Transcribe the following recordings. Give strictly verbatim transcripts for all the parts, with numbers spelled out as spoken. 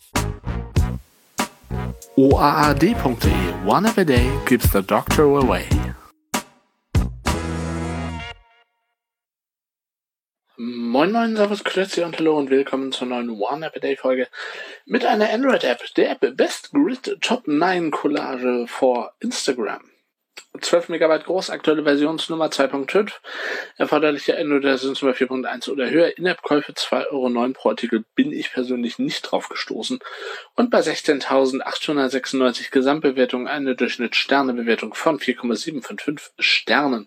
O A A D punkt de. One app a day keeps the doctor away. Moin moin, servus, grüezi und hallo und willkommen zur neuen One App a Day Folge mit einer Android-App, der App Best Grid Top neun Collage for Instagram. zwölf Megabyte groß, aktuelle Versionsnummer zwei Punkt fünf, erforderliche Android-Versionsnummer vier Punkt eins oder höher, In-App-Käufe zwei Euro neun pro Artikel, bin ich persönlich nicht drauf gestoßen. Und bei sechzehntausendachthundertsechsundneunzig Gesamtbewertungen eine Durchschnittssternebewertung von vier Komma sieben fünf fünf Sternen.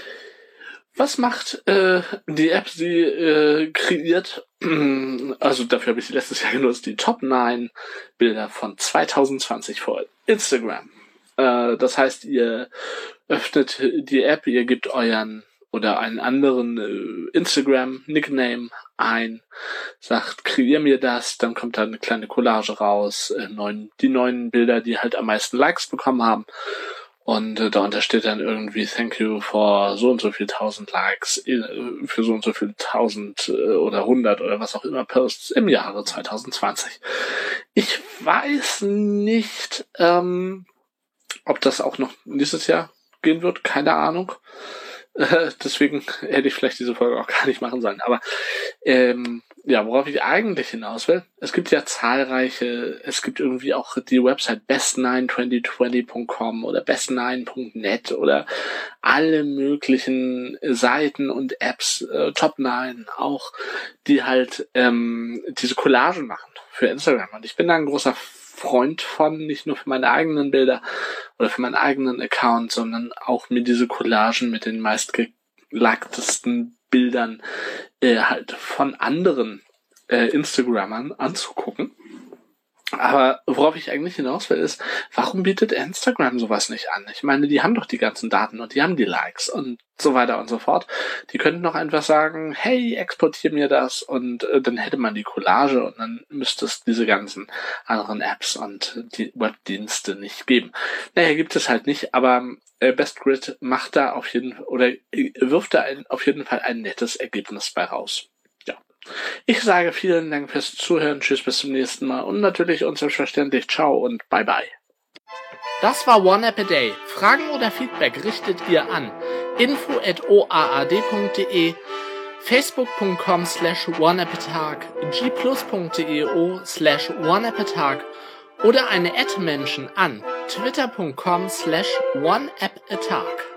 Was macht äh, die App? Sie äh, kreiert, also dafür habe ich sie letztes Jahr genutzt, die Top neun Bilder von zwanzig zwanzig für Instagram. Äh, das heißt, ihr öffnet die App, ihr gebt euren oder einen anderen äh, Instagram-Nickname ein, sagt, kreier mir das, dann kommt da eine kleine Collage raus, äh, neun, die neuen Bilder, die halt am meisten Likes bekommen haben. Und äh, darunter steht dann irgendwie Thank you for so und so viel tausend Likes, äh, für so und so viel tausend äh, oder hundert oder was auch immer Posts im Jahre zwanzig zwanzig. Ich weiß nicht, ähm, ob das auch noch nächstes Jahr gehen wird, keine Ahnung. Äh, deswegen hätte ich vielleicht diese Folge auch gar nicht machen sollen. Aber ähm, ja, worauf ich eigentlich hinaus will, es gibt ja zahlreiche, es gibt irgendwie auch die Website best nine twenty twenty punkt com oder best nine punkt net oder alle möglichen Seiten und Apps, äh, Top neun auch, die halt ähm, diese Collagen machen für Instagram. Und ich bin da ein großer Freund von, nicht nur für meine eigenen Bilder oder für meinen eigenen Account, sondern auch mir diese Collagen mit den meistgelikedesten Bildern äh, halt von anderen äh, Instagrammern anzugucken. Aber worauf ich eigentlich hinaus will, ist, warum bietet Instagram sowas nicht an? Ich meine, die haben doch die ganzen Daten und die haben die Likes und so weiter und so fort. Die könnten doch einfach sagen, hey, exportier mir das und äh, dann hätte man die Collage und dann müsste es diese ganzen anderen Apps und die Webdienste nicht geben. Naja, gibt es halt nicht, aber äh, Best Grid macht da auf jeden Fall oder äh, wirft da ein, auf jeden Fall ein nettes Ergebnis bei raus. Ich sage vielen Dank fürs Zuhören, tschüss, bis zum nächsten Mal und natürlich und selbstverständlich ciao und bye bye. Das war One App a Day. Fragen oder Feedback richtet ihr an info at o a a d punkt de, facebook punkt com slash one app a tag, g plus punkt de slash one app a tag oder eine Ad-Menschen an twitter punkt com slash one app a tag.